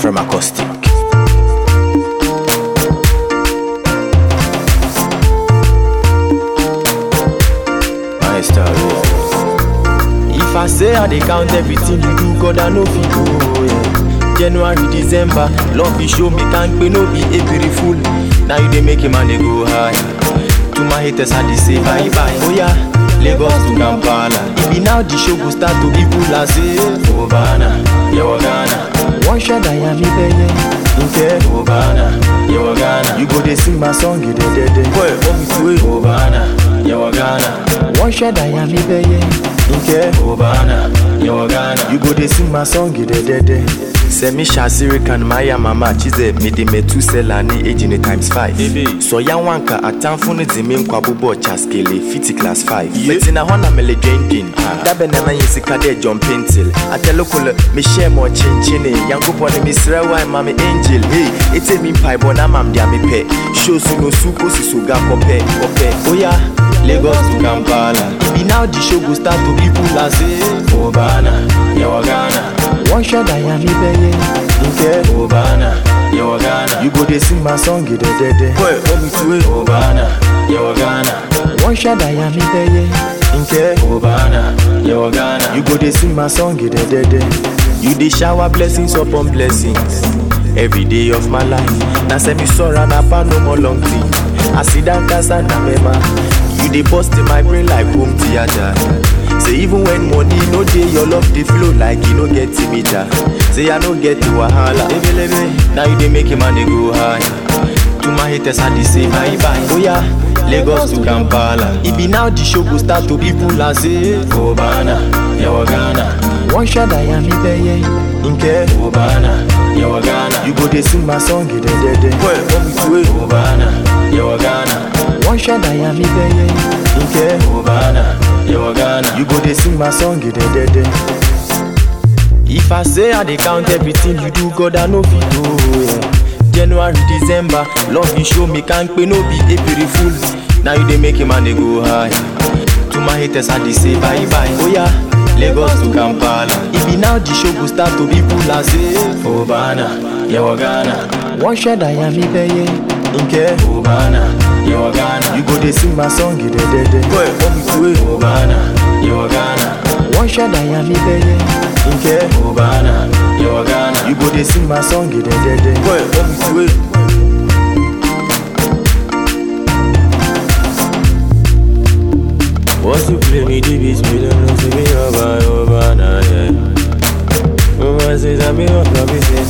from Acoustic. My story. If I say I dey count everything you do, God I know fit go. Yeah. January, December, love you show me can't pay no be April fool. Now you dey make a man dey go high. To my haters I dey say bye bye. Oh yeah, Lagos to Kampala. It be now the show go start to be cool as say Obana, Ghana. One shot I am me Nke Obana, Ghana. You go dey sing my song, you dey dead. Boy, want me to it Obana, Ghana. One shot I am me Nke Obana, Ghana. You go dey sing my song, you dey dead. Semi Shazirikan Maya Mama Chize Midi Metu Selani Ejini ×5. So ya wanka atamfuni zimim kwa bubo chaskele fiti class 5. Metina hona mele drinking. Dabe nana yisika de jumping till. Atelokole me share more chinchini. Yangu pone misrewa mami angel. Hey, ite mi paibo na mam dia mi pe. Show suno suko sisuga kope. Oya, Lagos to Kampala. Ibi now the show go start to be cool as Obana, Ghana. One shot I am me Nke Obana, Ghana. You go dey sing my song, you dey dead. Boy, want me to it Obana, Ghana. One shot I am me Nke Obana, Ghana. You go dey sing my song, you dey dead. You dey shower blessings upon blessings every day of my life. Na say me sorrow na pa no more long thing. I sit down casa na mema. You dey bust in my brain like home theater. Say even when money no dey, your love dey flow like you no get meter. Say I no get the wahala. Now you dey make a man dey go high. To my haters I dey say bye bye. Oh yeah, Lagos to Kampala. It be now the show go start to be cool as Obana, Ghana. One shot I am me Nke Obana, Ghana. You go dey sing my song, you dey dead. Boy, want me to it Obana, Ghana. One shot I am me Nke Obana, Ghana. You go dey sing my song, you dey dead. If I say I dey count everything you do, God I know fit go. Yeah. January, December, love you show me can't pay no be April fool. Now you dey make a man dey go high. To my haters I dey say bye bye. Oh yeah, Lagos to Kampala. It be now the show go start to be cool as Obana, Ghana. One shot I am me Nke Obana, Ghana. You go dey sing my song, you dey dead. Boy, want me to it Obana, Ghana. One shot I am me Nke Obana, Ghana. You go dey sing my song, you dey dead. Boy, want me to it. Once you play me the beats, me don't know to me Obana, yeah. Over says I me up, I be say